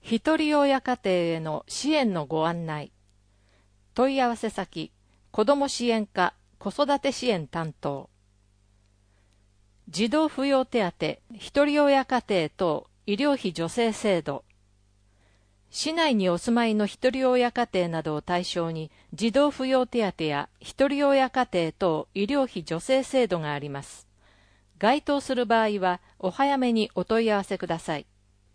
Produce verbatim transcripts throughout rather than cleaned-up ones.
ひとり親家庭への支援のご案内。問い合わせ先、子ども支援課子育て支援担当。児童扶養手当、ひとり親家庭等医療費助成制度。市内にお住まいのひとり親家庭などを対象に、児童扶養手当やひとり親家庭等医療費助成制度があります。該当する場合は、お早めにお問い合わせください。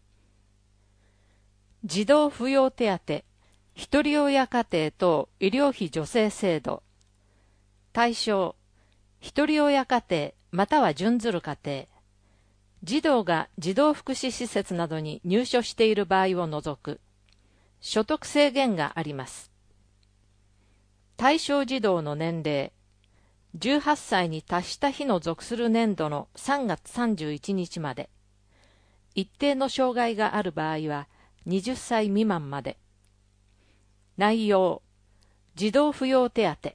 児童扶養手当、ひとり親家庭等医療費助成制度。対象、ひとり親家庭または準ずる家庭。児童が児童福祉施設などに入所している場合を除く。所得制限があります。対象児童の年齢、じゅうはっさいに達した日の属する年度のさんがつさんじゅういちにちまで。一定の障害がある場合は、はたち未満まで。内容、児童扶養手当。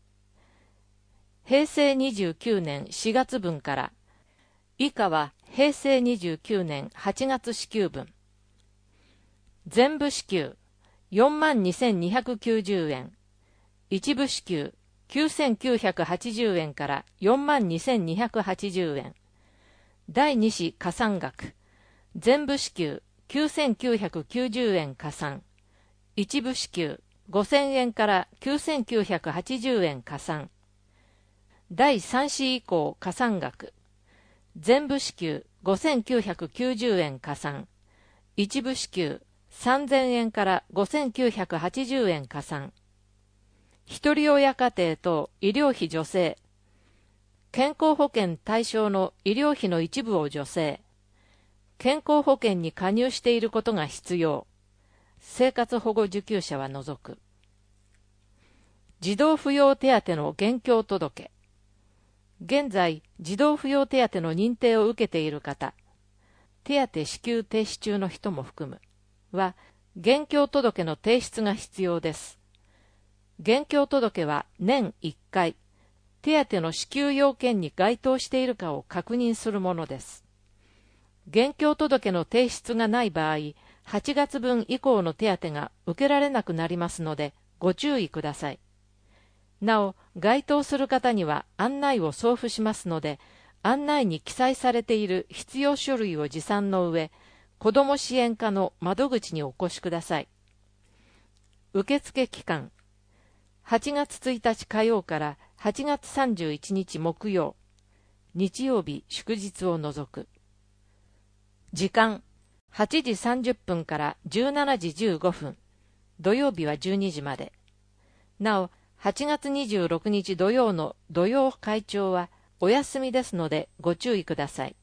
へいせいにじゅうきゅうねんしがつぶんから、以下はへいせいにじゅうきゅうねんはちがつ支給分。全部支給、よんまんにせんにひゃくきゅうじゅうえん。一部支給、きゅうせんきゅうひゃくはちじゅうえんからよんまんにせんにひゃくはちじゅうえん。だいに子加算額、全部支給、きゅうせんきゅうひゃくきゅうじゅうえん加算。一部支給、ごせんえんからきゅうせんきゅうひゃくはちじゅうえん加算。だいさん子以降加算額、全部支給ごせんきゅうひゃくきゅうじゅうえん加算。一部支給さんぜんえんからごせんきゅうひゃくはちじゅうえん加算。ひとり親家庭等医療費助成。健康保険対象の医療費の一部を助成。健康保険に加入していることが必要。生活保護受給者は除く。児童扶養手当の現況届。現在、児童扶養手当の認定を受けている方、手当支給停止中の人も含む、は、現況届の提出が必要です。現況届は年いっかい、手当の支給要件に該当しているかを確認するものです。現況届の提出がない場合、はちがつぶん以降の手当が受けられなくなりますので、ご注意ください。なお、該当する方には案内を送付しますので、案内に記載されている必要書類を持参の上、子ども支援課の窓口にお越しください。受付期間、はちがつついたち火曜からはちがつさんじゅういちにち木曜、日曜日祝日を除く。時間、はちじさんじゅっぷんからじゅうしちじじゅうごふん、土曜日はじゅうにじまで。なお、はちがつにじゅうろくにち土曜の土曜会長はお休みですのでご注意ください。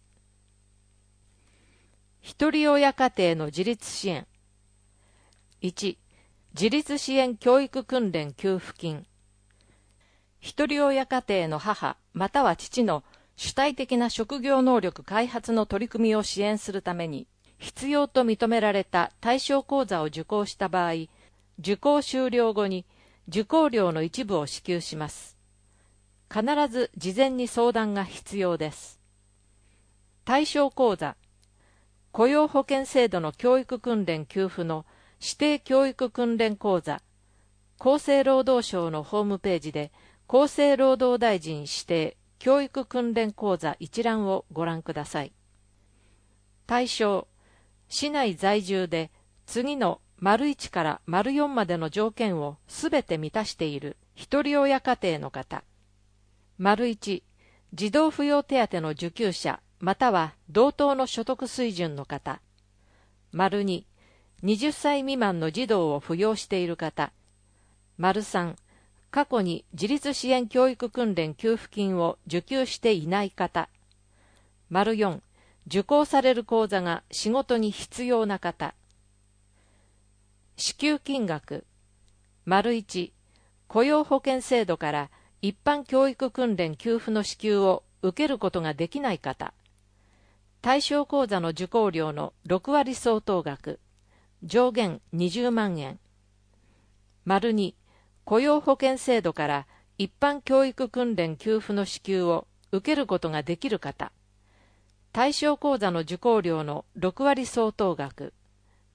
ひとり親家庭の自立支援。いち、自立支援教育訓練給付金。ひとり親家庭の母または父の主体的な職業能力開発の取り組みを支援するために、必要と認められた対象講座を受講した場合、受講終了後に受講料の一部を支給します。必ず事前に相談が必要です。対象講座、雇用保険制度の教育訓練給付の指定教育訓練講座、厚生労働省のホームページで厚生労働大臣指定教育訓練講座一覧をご覧ください。対象、市内在住で次の丸いちから丸よんまでの条件をすべて満たしているひとり親家庭の方。丸いち、児童扶養手当の受給者または同等の所得水準の方。丸に、はたち未満の児童を扶養している方。丸さん、過去に自立支援教育訓練給付金を受給していない方。丸よん、受講される講座が仕事に必要な方。支給金額。丸いち、雇用保険制度から一般教育訓練給付の支給を受けることができない方。対象講座の受講料のろくわり相当額。上限にじゅうまんえん。丸に、雇用保険制度から一般教育訓練給付の支給を受けることができる方。対象講座の受講料のろくわり相当額。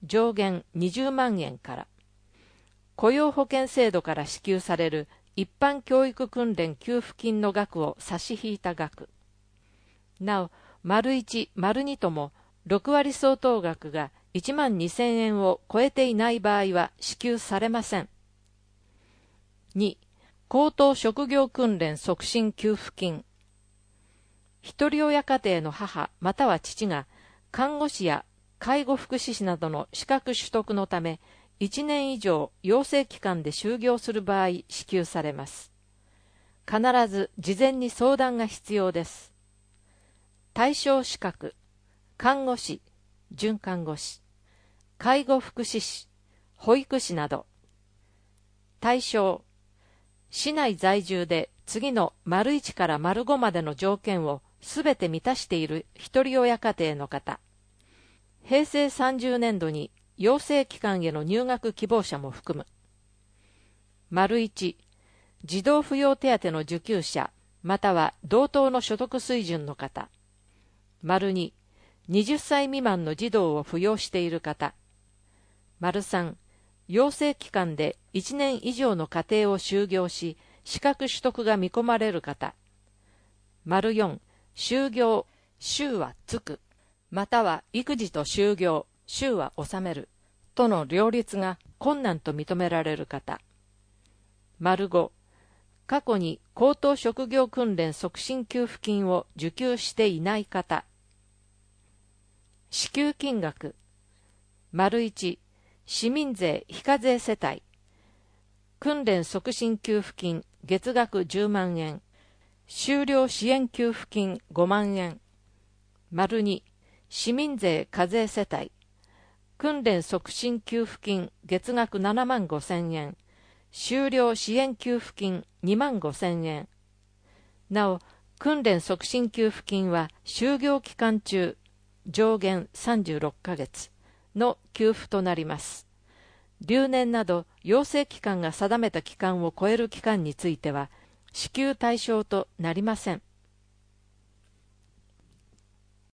上限にじゅうまんえんから。雇用保険制度から支給される一般教育訓練給付金の額を差し引いた額。なお、丸いち、丸にともろくわり相当額がいちまんにせんえんを超えていない場合は支給されません。に、高等職業訓練促進給付金。一人親家庭の母または父が看護師や介護福祉士などの資格取得のためいちねん以上養成機関で就業する場合支給されます。必ず事前に相談が必要です。対象資格、看護師、准看護師、介護福祉士、保育士など。対象、市内在住で次の丸いちから丸ごまでの条件をすべて満たしている一人親家庭の方。平成さんじゅうねんどに養成機関への入学希望者も含む。丸いち、児童扶養手当の受給者、または同等の所得水準の方。丸に、はたち未満の児童を扶養している方。丸さん、養成機関でいちねん以上の家庭を就業し、資格取得が見込まれる方。丸よん、就業、収はつく、または育児と就業、収は納める、との両立が困難と認められる方。丸ご、過去に高等職業訓練促進給付金を受給していない方。支給金額。丸いち、市民税非課税世帯。訓練促進給付金月額じゅうまんえん。修了支援給付金ごまんえん。丸に、市民税課税世帯。訓練促進給付金月額ななまんごせんえん。修了支援給付金にまんごせんえん。なお、訓練促進給付金は就業期間中、上限さんじゅうろっかげつの給付となります。留年など養成機関が定めた期間を超える期間については、支給対象となりません。